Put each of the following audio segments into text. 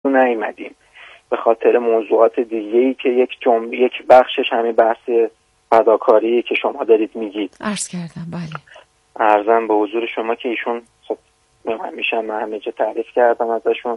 نیومدیم به خاطر موضوعات دیگه‌ای که یک بخشش همین بحث فداکاری که شما دارید میگید. عرض کردم. بله. عرضم به حضور شما که ایشون خب همیشه من همه جا تعریف کردم ازشون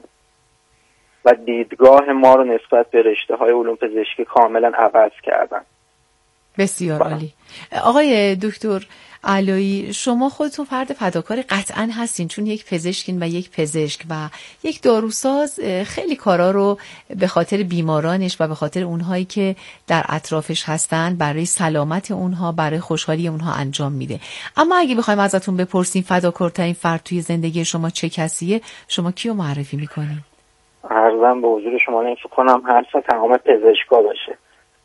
و دیدگاه ما رو نسبت به رشته‌های علوم پزشکی کاملا عوض کردن. بسیار عالی. آقای دکتر علایی، شما خودتون فرد فداکاری قطعاً هستین، چون یک پزشکین و یک پزشک و یک داروساز خیلی کارا رو به خاطر بیمارانش و به خاطر اونهایی که در اطرافش هستن برای سلامت اونها، برای خوشحالی اونها انجام میده. اما اگه بخوایم ازتون بپرسیم فداکارترین فرد توی زندگی شما چه کسیه، شما کیو معرفی میکنین؟ عرضم به حضور شما فکر کنم حرف تمام پزشکا باشه.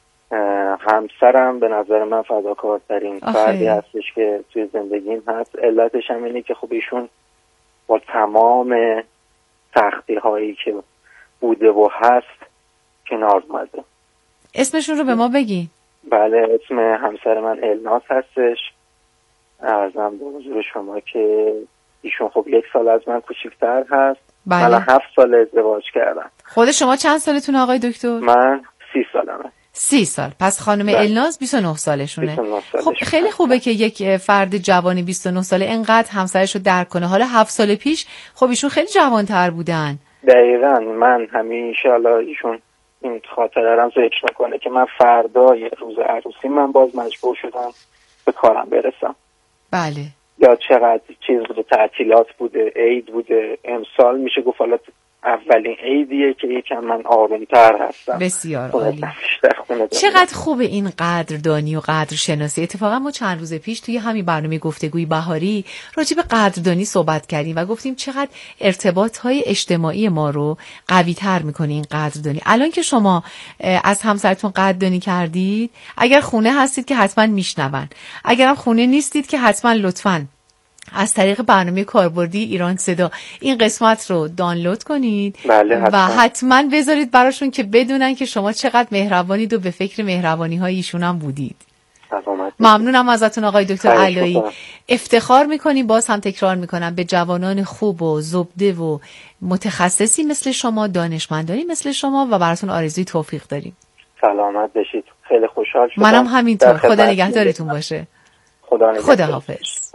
همسرم به نظر من فداکارترین فردی هستش که توی زندگیم هست. علتش هم اینه که خب ایشون با تمام سختی هایی که بوده و هست کنار اومده. اسمشون رو به ما بگی. بله، اسم همسر من الناس هستش. عرضم به حضور شما که ایشون خب 1 سال از من کوچیک‌تر هست. بله. من 7 سال ازدواج کردم. خود شما چند سالتون آقای دکتر؟ من 30 سالمه. 30 سال. پس خانم الناز 29 سالشونه. 29 خب خیلی خوبه که یک فرد جوانی 29 ساله اینقدر همسرش رو درک کنه. حالا 7 سال پیش خب ایشون خیلی جوان‌تر بودن. دقیقاً. من همیشه ایشون این خاطره رو ذکر میکنه که من فردای روز عروسی من باز مجبور شدم به کارم برسم. بله. یا چقدر چیز بوده، تعطیلات بوده، عید بوده. امسال میشه گفت حالا اولین عیدیه که یکم من آرومتر هستم. بسیار عالی. چقدر خوبه این قدردانی و قدرشناسی. اتفاقا ما چند روز پیش توی همین برنامه گفتگوی بهاری راجع به قدردانی صحبت کردیم و گفتیم چقدر ارتباط‌های اجتماعی ما رو قوی‌تر می‌کنه این قدردانی. الان که شما از همسرتون قدردانی کردید، اگر خونه هستید که حتما میشنون، اگرم خونه نیستید که حتما لطفاً از طریق برنامه کاربردی ایران صدا این قسمت رو دانلود کنید. بله، و حتما بذارید براشون که بدونن که شما چقدر مهربانید و به فکر مهربانی های ایشون هم بودید. ممنونم ازتون آقای دکتر علایی. افتخار میکنیم، باز هم تکرار میکنم، به جوانان خوب و زبده و متخصصی مثل شما، دانشمندانی مثل شما و براتون آرزوی توفیق داریم. سلامت بشید. خیلی خوشحال شدم. منم همینطور. خدا نگهدارتون باشه. خدا حافظ.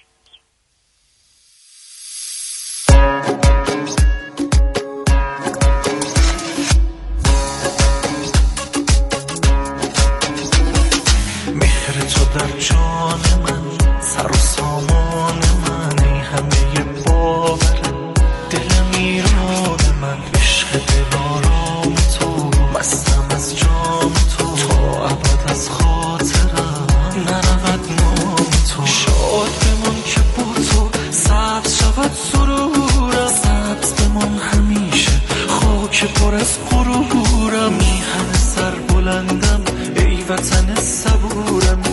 مهر تو در جان من، سر و سامان من، ای همه باور دلم ایران من، عشق دلارام تو، مستم از جام تو، تا ابد از خاطرم نرود نام تو. شاد بمان که با تو سبز شود سرورم، سبز بمان همیشه خاک پر از غرورم. میهن سر بلندم ای وطن صبورم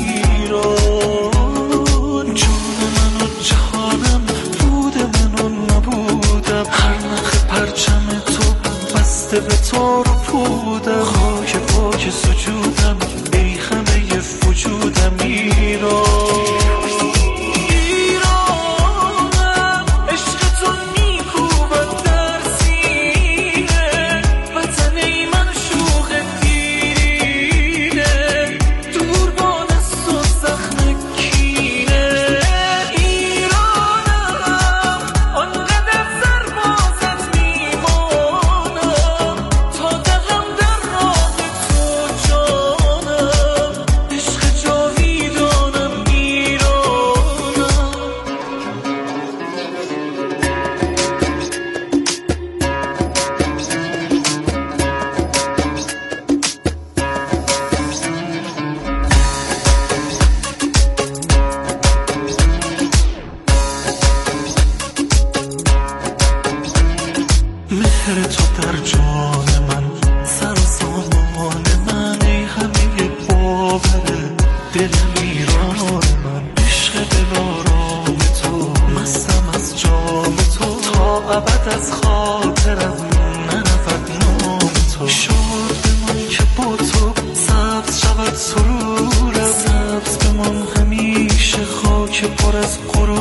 ایران، جان من و جهانم، بود من و نبودم، هر نخ پرچم تو بسته به تار و پودم، خاک پاک سجودم ای خمه وجودم ایران.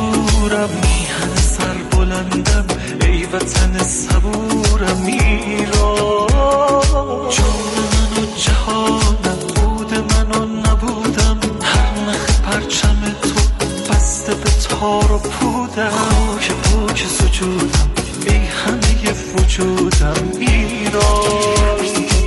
میهن سر بلندم ای وطن صبورم ایران. شدم ایران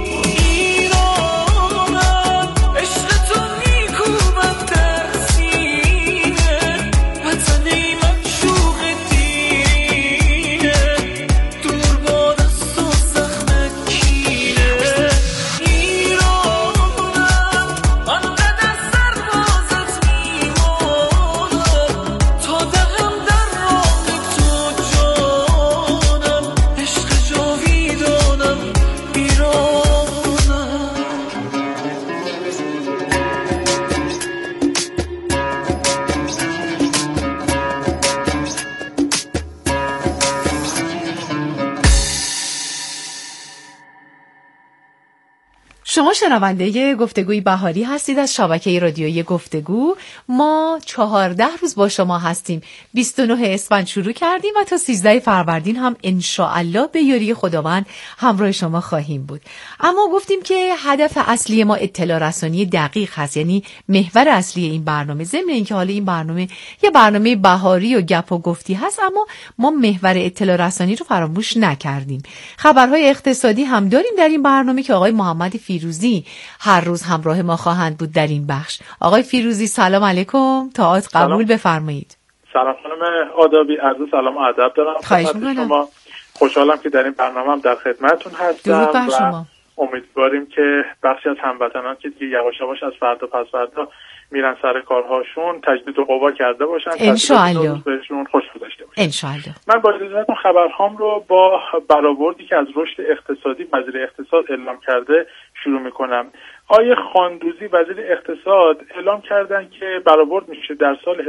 شما شنونده گفتگوی بهاری هستید از شبکه رادیویی گفتگو. ما 14 روز با شما هستیم. 29 اسفند شروع کردیم و تا 13 فروردین هم انشاءالله به یاری خداوند همراه شما خواهیم بود. اما گفتیم که هدف اصلی ما اطلاع رسانی دقیق هست، یعنی محور اصلی این برنامه. ضمن اینکه حالا این برنامه یه برنامه بهاری و گپ و گفتی هست، اما ما محور اطلاع رسانی رو فراموش نکردیم. خبرهای اقتصادی هم داریم در این برنامه که آقای محمد فیروزی هر روز همراه ما خواهند بود در این بخش. آقای فیروزی سلام علیکم، تاعت قبول بفرمایید. سلام خانم آدابی، عرض سلام و ادب دارم. خواهش می‌کنم. شما خوشحالم که در این برنامه هم در خدمتتون هستم. درود بر شما. امیدواریم که بخشی از هموطنان که دیگه یواش یواش از فردا پس فردا میرن سر کارهاشون تجدید قوا کرده باشن، انشاءالله بهشون خوش گذشته باشه. انشاءالله. من با اجازهتون خبرهام رو با برآوردی که از رشد اقتصادی وزیر اقتصاد اعلام کرده شروع میکنم. آقای خاندوزی وزیر اقتصاد اعلام کردن که برآورد میشه در سال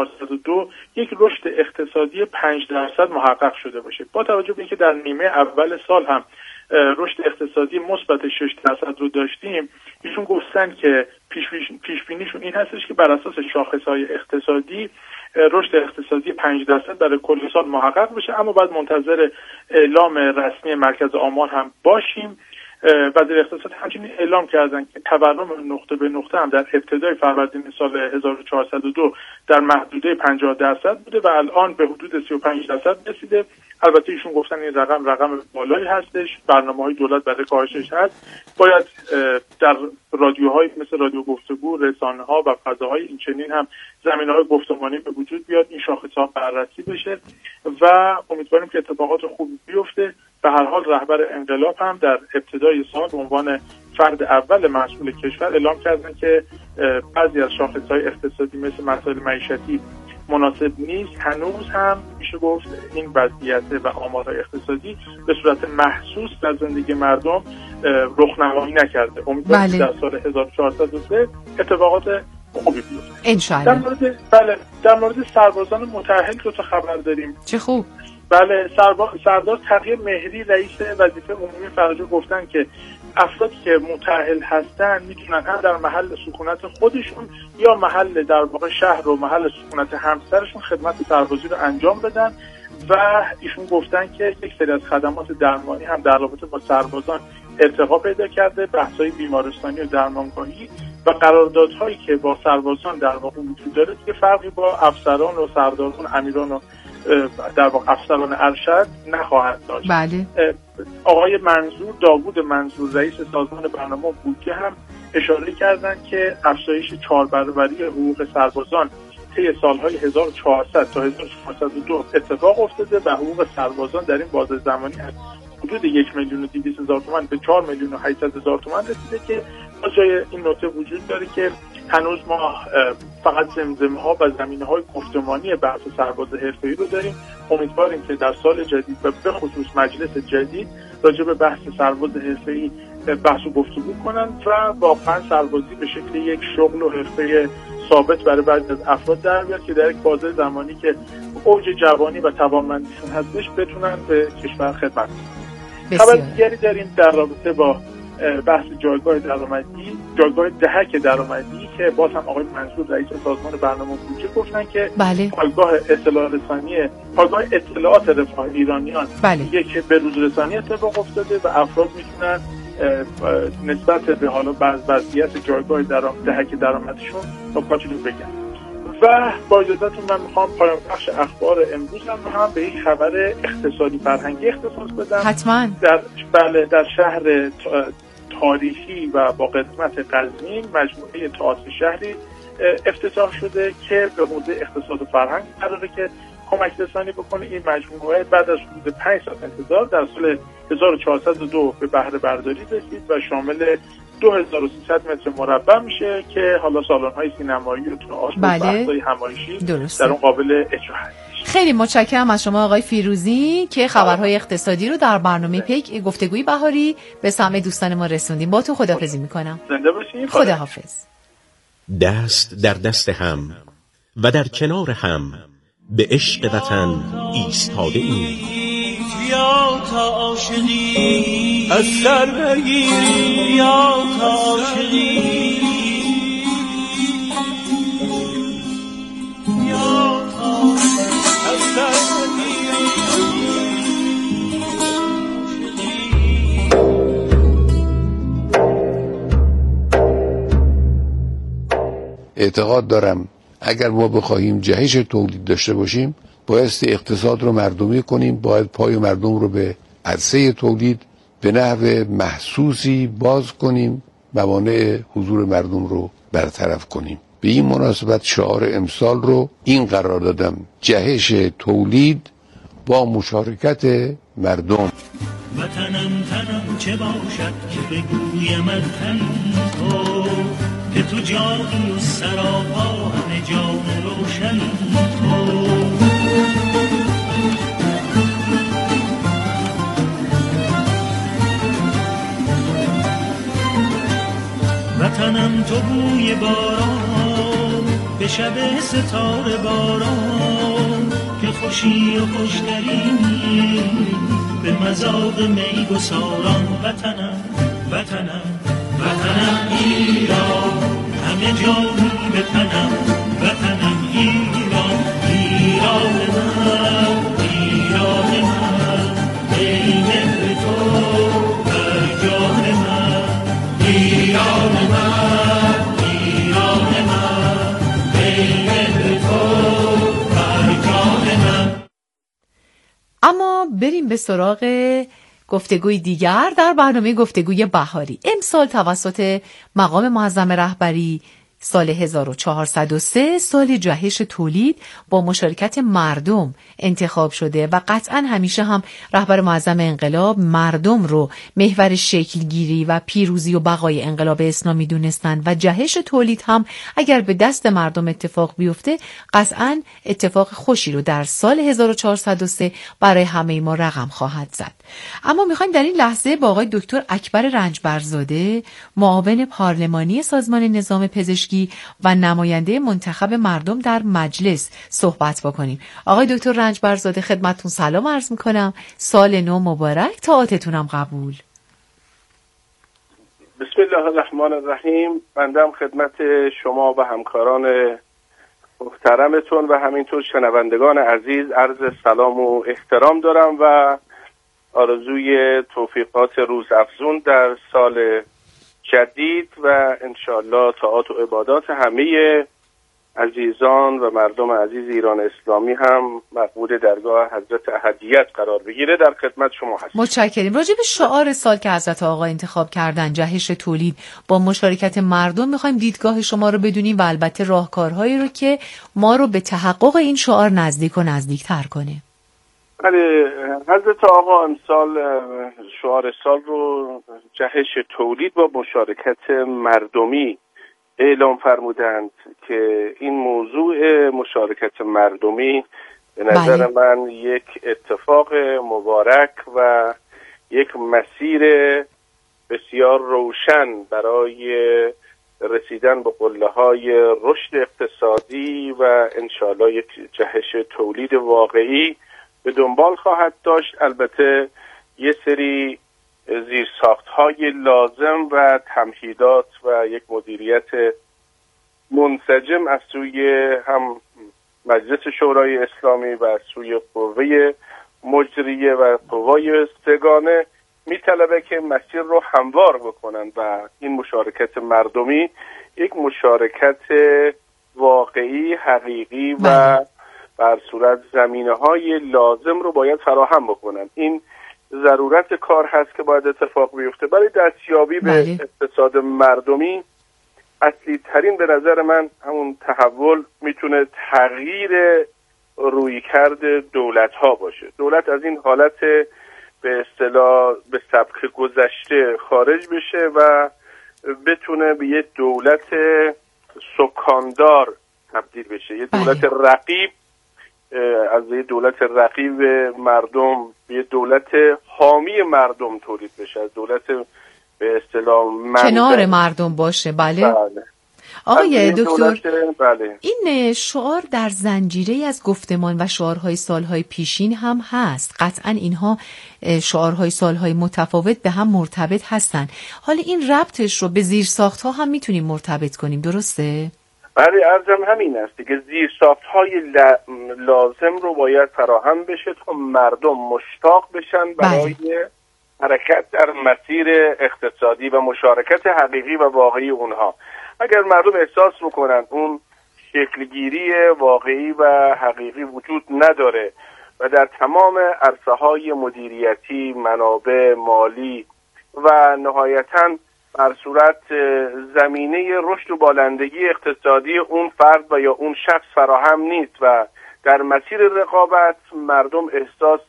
1402 یک رشد اقتصادی 5% محقق شده باشه. با توجه به اینکه در نیمه اول سال هم رشد اقتصادی مثبت 6% رو داشتیم، ایشون گفتن که پیش بینیشون این هستش که بر اساس شاخص‌های اقتصادی رشد اقتصادی 5% برای کل سال محقق بشه، اما بعد منتظر اعلام رسمی مرکز آمار هم باشیم. وزیر اقتصاد همچنین اعلام کردن که تورم نقطه به نقطه هم در ابتدای فروردین سال 1402 در محدوده 50% بوده و الان به حدود 35% رسیده. البته ایشون گفتن این رقم بالایی هستش، برنامه‌های دولت برای کاهشش هست. باید در رادیوهای مثل رادیو گفتگو، رسانه‌ها و فضاهای این چنین هم زمینه‌های گفتمانی به وجود بیاد، این شاخص‌ها بررسی بشه و امیدواریم که اتفاقات خوبی بیفته. به هر حال رهبر انقلاب هم در ابتدای سال به عنوان فرد اول مسئول کشور اعلام کردن که بعضی از شاخص‌های اقتصادی مثل مسائل معیشتی مناسب نیست. هنوز هم میشه گفت این وضعیت و آمارهای اقتصادی به صورت محسوس در زندگی مردم رخنمایی نکرده. امیدواریم در سال 1403 اتفاقات خوبی بیفته انشاءالله. در مورد سربازان متأهل دو تا خبر داریم. چه خوب. بله، سردار تقی مهری رئیس وظیفه عمومی فرجه گفتن که افرادی که متأهل هستن میتونن هم در محل سکونت خودشون یا محل در واقع شهر و محل سکونت همسرشون خدمت سربازی رو انجام بدن و ایشون گفتن که یک سری از خدمات درمانی هم در رابطه با سربازان ارتقا پیدا کرده، بحث‌های بیمارستانی و درمانگاهی و قراردادهایی که با سربازان در واقع وجود داره که فرقی با افسران و سرداران، امیران و در واقع افسران ارشد نخواهد داشت. بله. آقای داوود منظور رئیس سازمان برنامه بودجه هم اشاره کردند که افزایش 4 برابری حقوق سربازان طی سالهای 1400 تا 1402 اتفاق افتاده و حقوق سربازان در این بازه زمانی از حدود 1,200,000 تومان به 4,800,000 تومان رسیده که جای این نکته وجود داره که هنوز ما فقط زمزمه‌ها و زمینه‌های گفتمانی بحث سرباز حرفه‌ای رو داریم. امیدواریم که در سال جدید و به خصوص مجلس جدید راجع به بحث سرباز حرفه‌ای بحث و گفتگو کنن و واقعا سربازی به شکل یک شغل و حرفه ثابت برای بعضی از افراد در بیاد که در یک بازه زمانی که اوج جوانی و توانمندیشون هستش بتونن به کشور خدمت کنن. خبر دیگری داریم در رابطه با بحث جایگاه دهک درآمدی که باز هم آقای منصور رئیس سازمان برنامه بودجه گفتن که پایگاه اطلاعات رفاه ایرانیان یک به روز رسانی اتفاق افتاده و افراد میتونن نسبت به حالا وضعیت جایگاه دهک درآمدشون نکاتی رو بگن. و با اجازهتون من میخوام پایان بخش اخبار امروزم رو هم به یک خبر اقتصادی فرهنگی اختصاص بدم. حتما. در شهر تاریخی و با قدمت قزوین مجموعه تئاتر شهری افتتاح شده که به حوزه اقتصاد و فرهنگ قراره که کمک رسانی بکنه. این مجموعه بعد از حدود 5 سال انتظار در سال 1402 به بهره برداری رسید و شامل 2300 متر مربع میشه که حالا سالن‌های سینمایی و تئاتر و بحث‌های همایشی در اون قابل اجرا هست. خیلی متشکرم از شما آقای فیروزی که خبرهای اقتصادی رو در برنامه پیک گفتگوی بهاری به سمع دوستان ما رسوندیم. با تو خداحافظی میکنم. زنده باشید. خداحافظ. دست در دست هم و در کنار هم به عشق وطن ایستاده ایم. یا تا عاشقی از سر بگیری، یا تا عاشقی، یا تا از سر بگیری. اعتقاد دارم اگر ما بخواهیم جهش تولید داشته باشیم بایستی اقتصاد رو مردمی کنیم، باید پای مردم رو به عرصه تولید به نحو محسوسی باز کنیم، موانع حضور مردم رو برطرف کنیم. به این مناسبت شعار امسال رو این قرار دادم: جهش تولید با مشارکت مردم. وطنم تنم چه باشد که بگویم تن تو، که تو جانی و سراپا همه جان روشن تو. وطنم تو بوی باران به شب ستاره باران، که خوشی و خوشترینی به مذاق می گساران. وطنم وطنم وطنم ایران، همه جانی به تنم. وطنم ایران، ایران من، ایران من، ای مهر تو بر جان من. ایران من، ایران من، ای مهر تو بر جان من. اما بریم به سراغ گفتگوی دیگر در برنامه گفتگوی بهاری. امسال توسط مقام معظم رهبری سال 1403 سال جهش تولید با مشارکت مردم انتخاب شده و قطعا همیشه هم رهبر معظم انقلاب مردم رو محور شکلگیری و پیروزی و بقای انقلاب اسلامی دونستن و جهش تولید هم اگر به دست مردم اتفاق بیفته قطعا اتفاق خوشی رو در سال 1403 برای همه ما رقم خواهد زد. اما میخوایم در این لحظه با آقای دکتر اکبر رنجبرزاده معاون پارلمانی سازمان نظام پزشکی و نماینده منتخب مردم در مجلس صحبت بکنیم. آقای دکتر رنجبرزاده خدمتتون سلام عرض میکنم. سال نو مبارک، طاعتتونم قبول. بسم الله الرحمن الرحیم. بنده خدمت شما و همکاران محترمتون و همینطور شنوندگان عزیز عرض سلام و احترام دارم و آرزوی توفیقات روز افزون در سال جدید و انشالله طاعات و عبادات همه عزیزان و مردم عزیز ایران اسلامی هم مقبول درگاه حضرت احدیت قرار بگیره. در خدمت شما هستم. متشکریم. راجع به شعار سال که حضرت آقا انتخاب کردن، جهش تولید با مشارکت مردم، میخوایم دیدگاه شما رو بدونیم و البته راهکارهایی رو که ما رو به تحقق این شعار نزدیک و نزدیکتر کنه. بله، حضرت آقا امسال شعار سال رو جهش تولید با مشارکت مردمی اعلام فرمودند که این موضوع مشارکت مردمی به نظر من یک اتفاق مبارک و یک مسیر بسیار روشن برای رسیدن به قله‌های رشد اقتصادی و انشالله یک جهش تولید واقعی به دنبال خواهد داشت. البته یه سری زیرساخت‌های لازم و تمهیدات و یک مدیریت منسجم از سوی هم مجلس شورای اسلامی و از سوی قوه مجریه و قوای سگانه میطلبه که مسیر رو هموار بکنن و این مشارکت مردمی یک مشارکت واقعی، حقیقی و بر صورت زمینه‌های لازم رو باید فراهم بکنن. این ضرورت کار هست که باید اتفاق بیفته. برای دستیابی به اقتصاد مردمی اصلی ترین به نظر من همون تحول میتونه تغییر رویکرد دولت ها باشه. دولت از این حالت به اصطلاح به سبک گذشته خارج بشه و بتونه به یه دولت سکاندار تبدیل بشه، یه دولت رقیب، از یه دولت رقیب مردم یه دولت حامی مردم تولید بشه، از دولت به اصطلاح کنار مردم باشه. بله. آقای دکتر، بله. این شعار در زنجیره از گفتمان و شعارهای سالهای پیشین هم هست. قطعا اینها شعارهای سالهای متفاوت به هم مرتبط هستن. حالا این ربطش رو به زیرساخت‌ها هم میتونیم مرتبط کنیم، درسته؟ بله، عرضم همین است دیگه. زیرساخت‌های لازم رو باید فراهم بشه تا مردم مشتاق بشن برای حرکت در مسیر اقتصادی و مشارکت حقیقی و واقعی اونها. اگر مردم احساس بکنن اون شکلگیری واقعی و حقیقی وجود نداره و در تمام عرصه‌های مدیریتی، منابع مالی و نهایتاً بر صورت زمینه رشد و بالندگی اقتصادی اون فرد و یا اون شخص فراهم نیست و در مسیر رقابت مردم احساس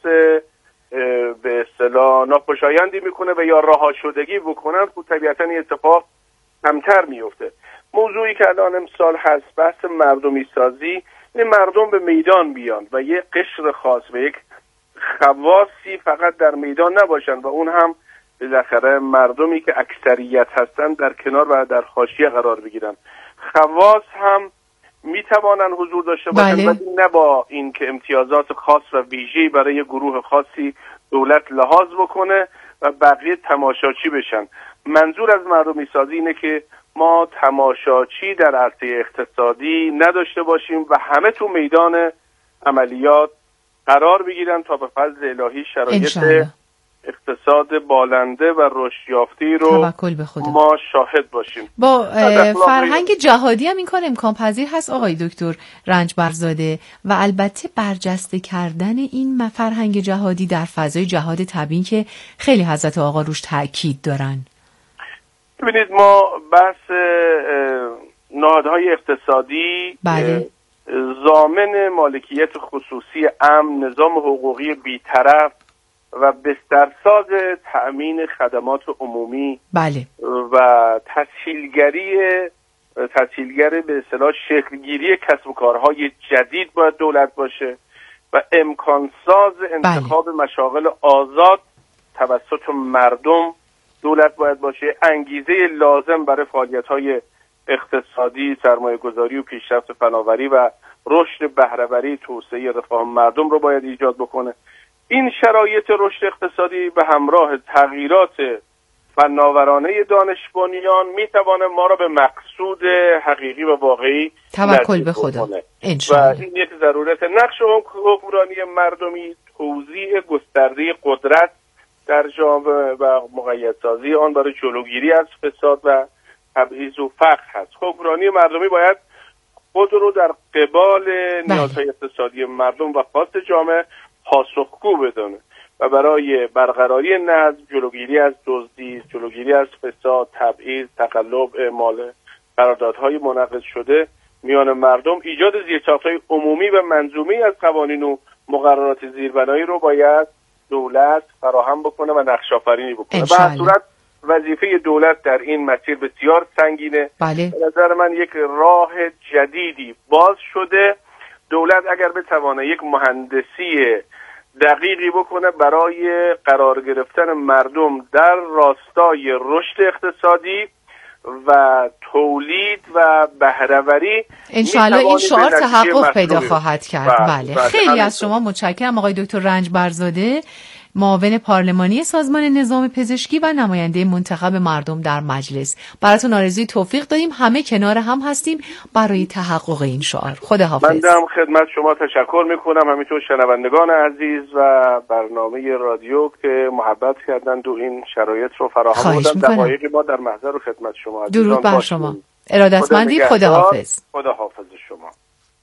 به اصطلاح ناخوشایندی میکنه و یا رها شدگی بکنن، خب طبیعتاً این اتفاق کمتر میفته. موضوعی که الان امسال هست بحث مردمی سازی، این مردم به میدان بیان و یک قشر خاص و یک خواصی فقط در میدان نباشن و اون هم بالاخره مردمی که اکثریت هستن در کنار و در حاشیه قرار بگیرن. خواص هم میتوانن حضور داشته باشن ولی نه با این که امتیازات خاص و ویژه‌ای برای گروه خاصی دولت لحاظ بکنه و بقیه تماشاچی بشن. منظور از مردمی سازی اینه که ما تماشاچی در عرصه اقتصادی نداشته باشیم و همه تو میدان عملیات قرار بگیرن تا به فضل الهی شرایط اقتصاد بالنده و رشد یافته رو ما شاهد باشیم. با فرهنگ جهادی هم این کار امکان پذیر هست آقای دکتر رنجبرزاده و البته برجسته کردن این فرهنگ جهادی در فضای جهاد طبیعی که خیلی حضرت آقا روش تأکید دارن. ببینید ما بحث نهادهای اقتصادی ضامن مالکیت خصوصی امن، نظام حقوقی بی‌طرف و بسترساز تأمین خدمات عمومی و تسهیلگر به اصطلاح شکلگیری کسب و کارهای جدید باید دولت باشه و امکانساز انتخاب مشاغل آزاد توسط مردم دولت باید باشه. انگیزه لازم برای فعالیت‌های اقتصادی، سرمایه‌گذاری و پیشرفت فناوری و رشد بهره‌وری، توسعه رفاه مردم رو باید ایجاد بکنه. این شرایط رشد اقتصادی به همراه تغییرات فناورانه دانش بنیان میتوانه ما را به مقصود حقیقی و واقعی توکل به خدا و این یک ضرورت. نقش حکمرانی مردمی توزیع گسترده قدرت در جامعه و مقیدسازی آن برای جلوگیری از فساد و تبعیض و فقر هست. حکمرانی مردمی باید خود رو در قبال نیازهای اقتصادی مردم و خواست جامعه پاسخگو بدانه و برای برقراری نظم، جلوگیری از دزدی، جلوگیری از فساد، تبعیض، تقلب، اعمال قراردادهای منعقد شده میان مردم، ایجاد زیرساخت‌های عمومی و منظومه‌ای از قوانین و مقررات زیربنایی رو باید دولت فراهم بکنه و نقش آفرینی بکنه. به هر صورت وظیفه دولت در این مسیر بسیار سنگینه. به نظر من یک راه جدیدی باز شده. دولت اگر بتوانه یک مهندسی دقیقی بکنه برای قرار گرفتن مردم در راستای رشد اقتصادی و تولید و بهره‌وری، انشالله این شعار تحقق پیدا خواهد کرد. بله. خیلی از شما متشکرم آقای دکتر رنجبرزاده، معاون پارلمانی سازمان نظام پزشکی و نماینده منتخب مردم در مجلس. براتون آرزوی توفیق داریم. همه کنار هم هستیم برای تحقق این شعار. خداحافظ. من هم خدمت شما تشکر میکنم، همینطور شنوندگان عزیز و برنامه رادیو که محبت کردند و این شرایط رو فراهم آوردن. دقایقی ما در محضر و خدمت شما. درود بر شما. ارادتمندی. خداحافظ. خداحافظ شما.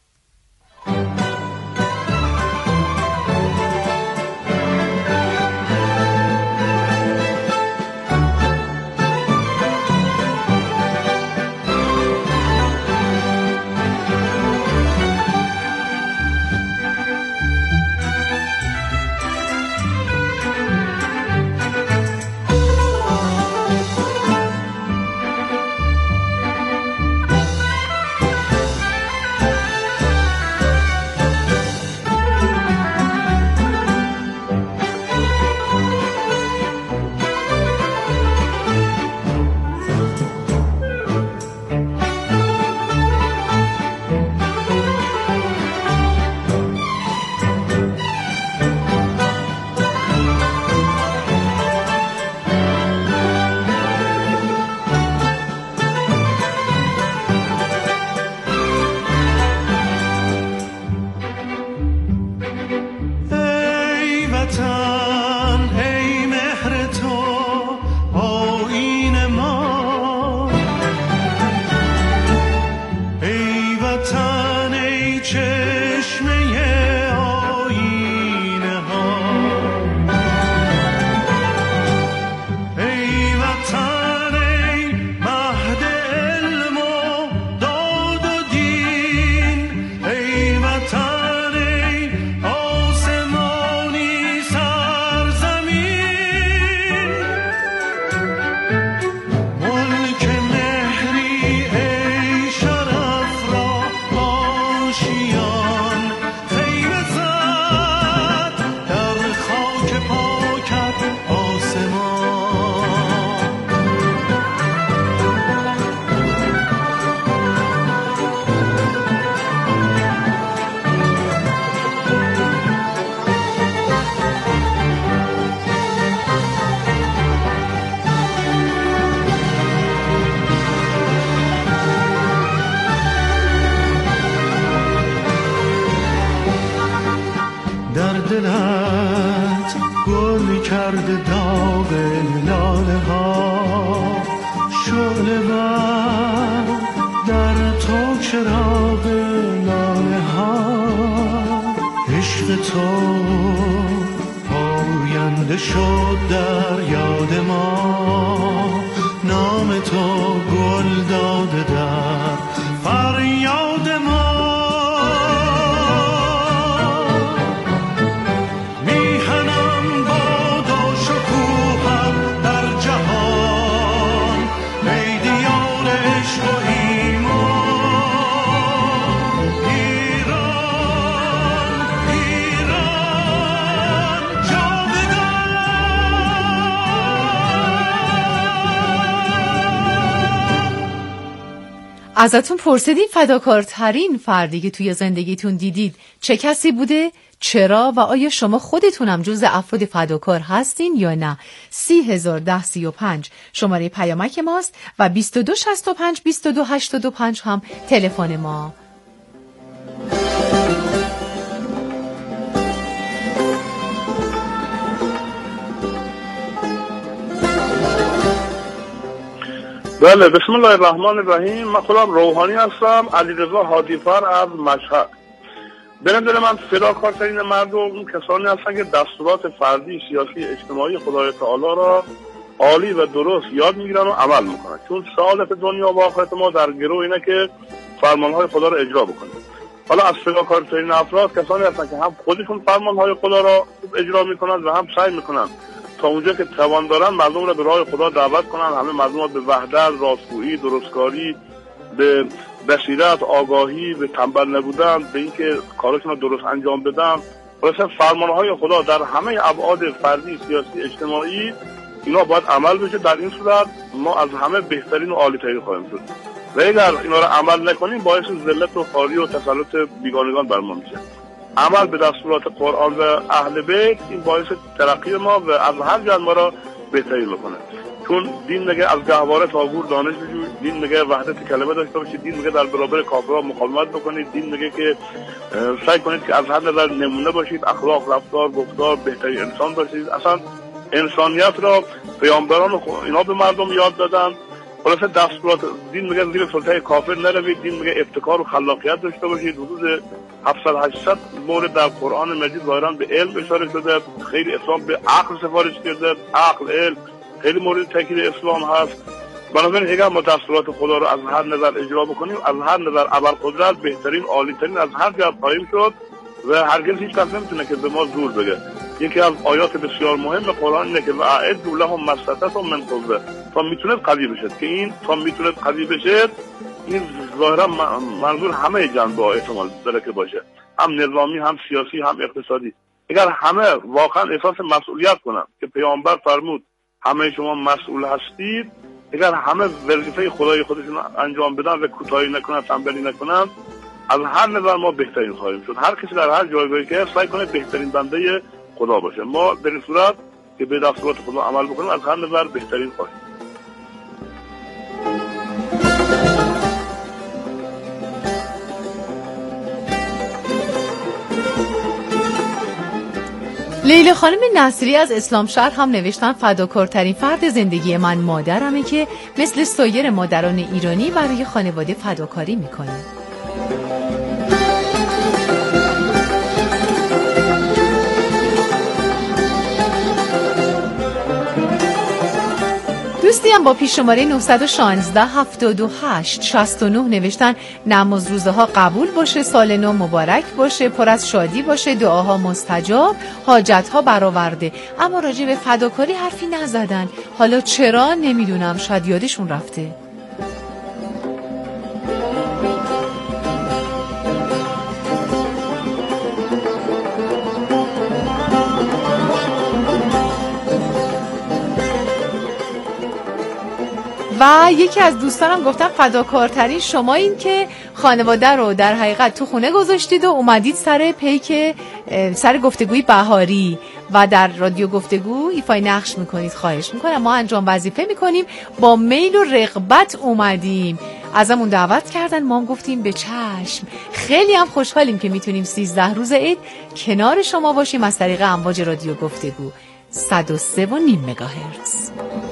ازتون پرسیدین فداکارترین فردی که توی زندگیتون دیدید چه کسی بوده؟ چرا؟ و آیا شما خودتونم جز افراد فداکار هستین یا نه؟ 301035 شماره پیامک ماست و 2265 2285 هم تلفن ما. بله، بسم الله الرحمن الرحیم. من خودم روحانی هستم، علیرضا هادیفر از مشهد. به نظر من فداکارترین مردم اون کسانی هستن که دستورات فردی، سیاسی، اجتماعی خدای تعالی را عالی و درست یاد میگیرن و عمل میکنن، چون سعادت دنیا و آخرت ما در گرو اینه که فرمانهای خدا را اجرا بکنیم. حالا از فداکارترین افراد کسانی هستن که هم خودشون فرمانهای خدا را اجرا میکنن و هم سعی میکنن تا اونجا که توان دارن مردم را به راه خدا دعوت کنن، همه مردم را به وحدت، راستگویی، درستکاری، به بصیرت، آگاهی، به تنبل نبودن، به اینکه کارشون رو درست انجام بدن. واسه فرمانهای خدا در همه ابعاد فردی، سیاسی، اجتماعی اینا باید عمل بشه. در این صورت ما از همه بهترین و عالی‌ترین خواهیم شد. و اگر اینا رو عمل نکنیم باعث ذلت و خواری و تسلط بیگانگان بر ما میشه. عمل به دستورات قرآن و اهل بیت این باعث ترقی ما و از هر جهت ما را بهتری میکنه. چون دین میگه از گهواره تا گور دانش بجوید، دین میگه وحدت کلمه داشته باشید، دین میگه در برابر کافرها مقاومت بکنید، دین میگه که سعی کنید که از هر نظر نمونه باشید، اخلاق، رفتار، گفتار بهترین انسان باشید. اصلا انسانیت را پیامبران اینا به مردم یاد دادن خلاصه دستورات دین میگه زیر سلطه کافر نروید، دین میگه ابتکار و خلاقیت داشته باشید. حدود 700-800 مورد در قرآن مجید ظاهرا به علم اشاره شده، خیلی اسلام به عقل سفارش کرده، عقل علم خیلی مورد تاکید اسلام هست. بنابراین اگر ما دستورات خدا رو از هر نظر اجرا بکنیم، از هر نظر ابرقدرت بهترین عالی‌ترین از هر جهت خواهیم شد و هرگز هیچ کس نمیتونه که به ما زور بگه. یکی از آیات بسیار مهم قرآن اینه که واعدوا لهم ما استطعتم من قوة، تا میتونه قوی بشه. که این تا میتونه قوی بشه این ظاهرا منظور همه جنبه‌ها احتمال داره که باشه، هم نظامی، هم سیاسی، هم اقتصادی. اگر همه واقعا احساس مسئولیت کنن که پیامبر فرمود همه شما مسئول هستید، اگر همه وظیفه خدای خودشون انجام بدن و کوتاهی نکنن، تنبلی نکنن، از هر نظر ما بهترین خواهیم شد. هر کسی در هر جایگاهی که سعی کنه بهترین بنده خدا باشه. ما در این صورت که به دستورات خدا عمل بکنیم از هر نظر بهترین خواهیم. لیلا خانم نصری از اسلام شهر هم نوشتن فداکارترین فرد زندگی من مادرمه که مثل سایر مادران ایرانی برای خانواده فداکاری میکنه. دوستی هم با پیش شماره 916 78 69 نوشتن نماز روزه ها قبول باشه، سال نو مبارک باشه، پر از شادی باشه، دعاها مستجاب، حاجت ها برآورده. اما راجع به فداکاری حرفی نزدن. حالا چرا نمیدونم، شاید یادشون رفته. و یکی از دوستانم گفتم فداکارترین شما این که خانواده رو در حقیقت تو خونه گذاشتید و اومدید سر گفتگوی بهاری و در رادیو گفتگو ایفای نقش میکنید. خواهش میکنم، ما انجام وظیفه میکنیم، با میل و رغبت اومدیم، ازمون دعوت کردن، ما هم گفتیم به چشم. خیلی هم خوشحالیم که میتونیم 13 روز عید کنار شما باشیم از طریق امواج رادیو گفتگو 103.5 مگاهرتز.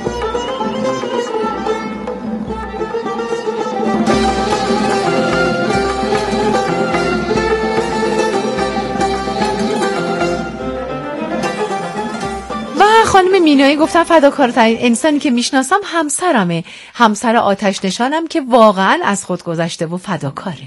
خانم مینایی گفتن فداکارترین انسانی که میشناسم همسرمه، همسر آتش نشانم که واقعا از خود گذشته و فداکاره.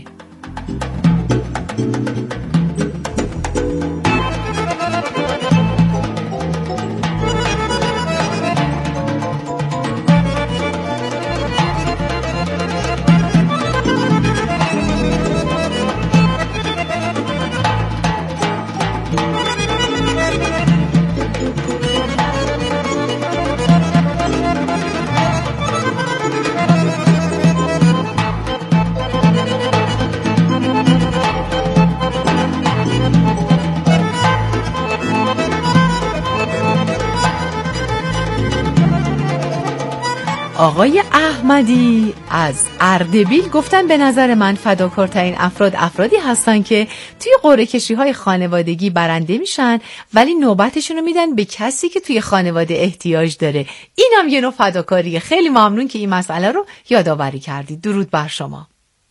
آقای احمدی از اردبیل گفتن به نظر من فداکارترین افرادی هستن که توی قرعه کشی‌های خانوادگی برنده میشن ولی نوبتشون رو میدن به کسی که توی خانواده احتیاج داره. اینم یه نوع فداکاریه. خیلی ممنون که این مسئله رو یادآوری کردید. درود بر شما.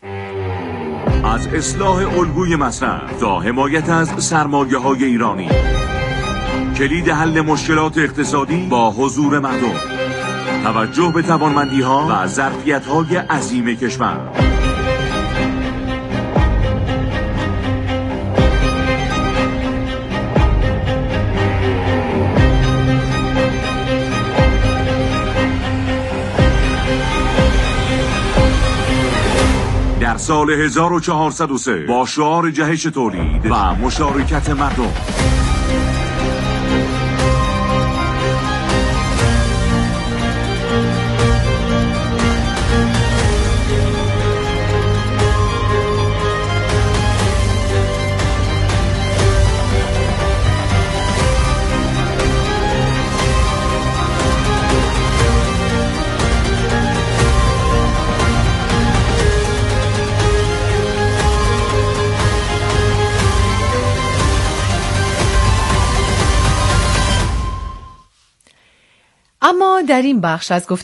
از اصلاح الگوی مصرف تا حمایت از سرمایه‌های ایرانی، کلید حل مشکلات اقتصادی با حضور مردم، توجه به توانمندی‌ها و ظرفیت‌های عظیم کشور. در سال 1403 با شعار جهش تولید و مشارکت مردم، اما در این بخش از